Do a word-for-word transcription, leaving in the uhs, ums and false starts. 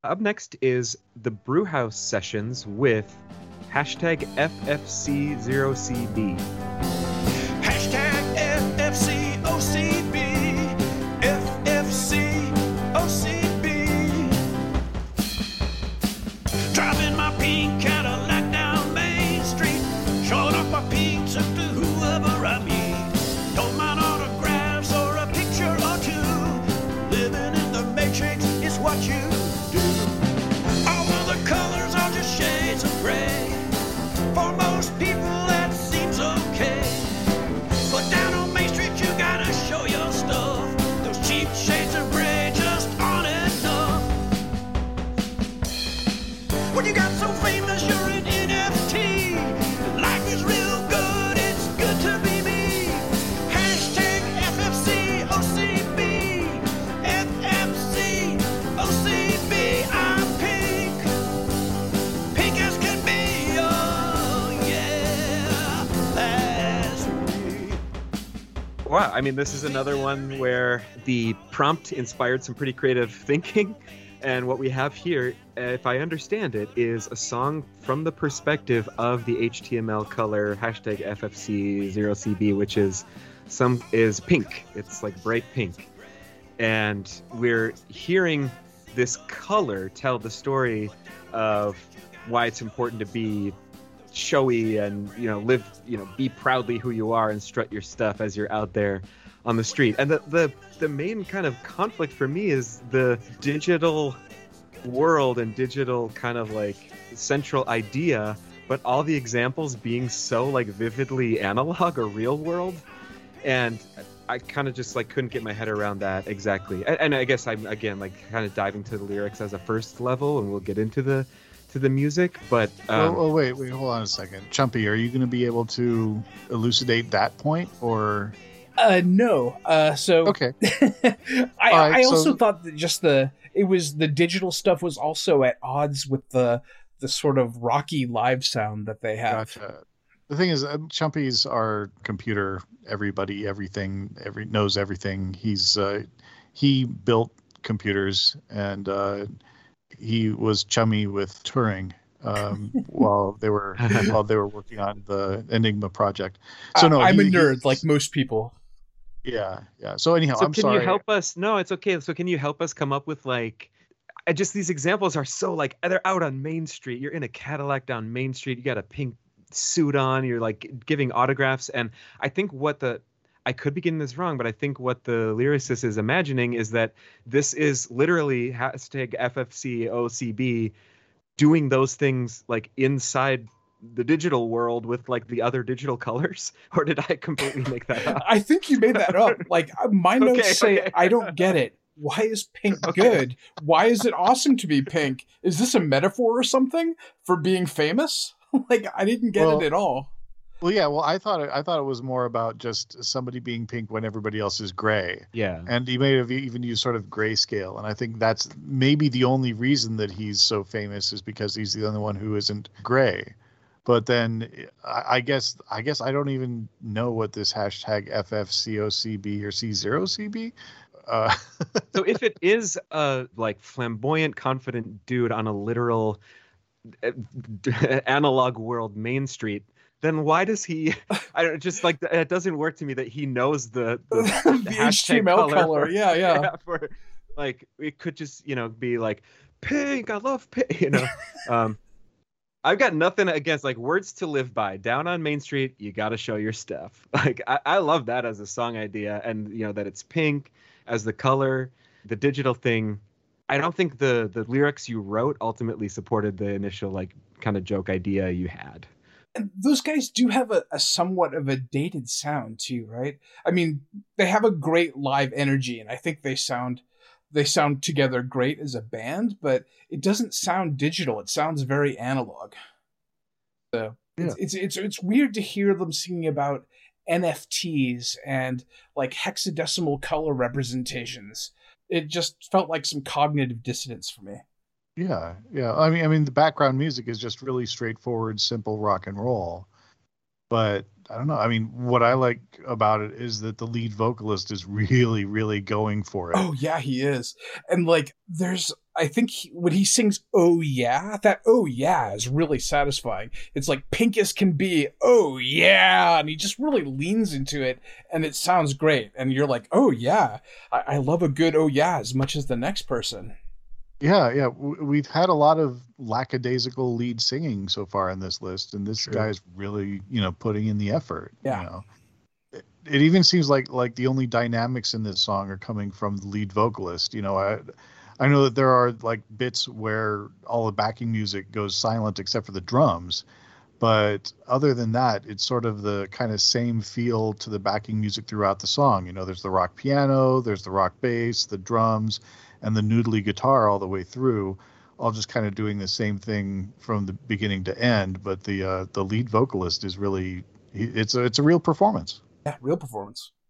Up next is the Brewhouse Sessions with hashtag F F C zero C B. Hashtag F F C O C B. F F C O C B. Driving my pink Cadillac down Main Street, showing off my pizza to whoever I meet. Don't mind autographs or a picture or two. Living in the Matrix is what you do. All other colors are just shades of gray. For most people that seems okay. But down on Main Street you gotta show your stuff. Those cheap shades of gray just aren't enough. When you got so famous you're an N F T. Life is real good, it's good to be me. Hashtag F F C O C B. F F C O C B. I'm pink. Pink as can be. Oh yeah, that's me. Wow, I mean, this is another one where the prompt inspired some pretty creative thinking. And what we have here, if I understand it, is a song from the perspective of the H T M L color hashtag F F C zero C B, which is some is pink. It's like bright pink. And we're hearing this color tell the story of why it's important to be showy and, you know, live, you know, be proudly who you are and strut your stuff as you're out there on the street. And the the, the main kind of conflict for me is the digital world and digital kind of like central idea, but all the examples being so like vividly analog or real world. And I kind of just like couldn't get my head around that exactly. And, and I guess I'm again like kind of diving to the lyrics as a first level, and we'll get into the to the music. But um, oh, oh wait, wait, hold on a second, Chumpy. Are you going to be able to elucidate that point, or? Uh, no. Uh, so Okay. I, All right, I also so- thought that just the it was the digital stuff was also at odds with the the sort of rocky live sound that they have. Gotcha. The thing is, uh, Chumpy's our computer. Everybody, everything, every knows everything. He's uh, he built computers, and uh, he was chummy with Turing um, while they were while they were working on the Enigma project. So no, I, I'm he- a nerd he's- like most people. Yeah, yeah. So anyhow, so I'm can sorry. you help us? No, it's okay. So can you help us come up with like, I just these examples are so like they're out on Main Street. You're in a Cadillac down Main Street. You got a pink suit on. You're like giving autographs, and I think what the I could be getting this wrong, but I think what the lyricist is imagining is that this is literally hashtag F F C O C B doing those things like inside the digital world with like the other digital colors, or did I completely make that up? I think you made that up. Like my notes Okay, say, okay. I don't get it. Why is pink Okay. good? Why is it awesome to be pink? Is this a metaphor or something for being famous? Like I didn't get Well, it at all. Well, yeah. Well, I thought it, I thought it was more about just somebody being pink when everybody else is gray. Yeah. And he may have even used sort of grayscale, and I think that's maybe the only reason that he's so famous is because he's the only one who isn't gray. But then I, I guess I guess I don't even know what this hashtag F F C O C B or C zero C B. Uh, So if it is a like flamboyant, confident dude on a literal uh, analog world Main Street, then why does he? I don't just like it doesn't work to me that he knows the the, The hashtag H T M L color. for- Yeah, yeah. for like it could just you know be like pink. I love pink. You know. um, I've got nothing against like words to live by. Down on Main Street, you got to show your stuff. Like I, I love that as a song idea, and you know that it's pink as the color, the digital thing. I don't think the the lyrics you wrote ultimately supported the initial like kind of joke idea you had. And those guys do have a, a somewhat of a dated sound too, right? I mean, they have a great live energy, and I think they sound they sound together great as a band, but it doesn't sound digital. It sounds very analog. So it's, it's it's it's weird to hear them singing about N F Ts and like hexadecimal color representations. It just felt like some cognitive dissonance for me. yeah, yeah. I mean, I mean, the background music is just really straightforward, simple rock and roll. But I don't know. I mean, what I like about it is that the lead vocalist is really, really going for it. Oh yeah, he is. And like there's I think he, when he sings "Oh yeah," that "Oh yeah" is really satisfying. It's like pink as can be. Oh yeah, and he just really leans into it, and it sounds great. And you're like, oh yeah, I, I love a good "Oh yeah" as much as the next person. Yeah, yeah. We've had a lot of lackadaisical lead singing so far in this list, and this True. guy's really, you know, putting in the effort. Yeah. You know? It, it even seems like like the only dynamics in this song are coming from the lead vocalist. You know, I I know that there are like bits where all the backing music goes silent except for the drums, but other than that, it's sort of the kind of same feel to the backing music throughout the song. You know, there's the rock piano, there's the rock bass, the drums, and the noodly guitar all the way through, all just kind of doing the same thing from the beginning to end. But the uh, the lead vocalist is really, it's a, it's a real performance. Yeah, real performance.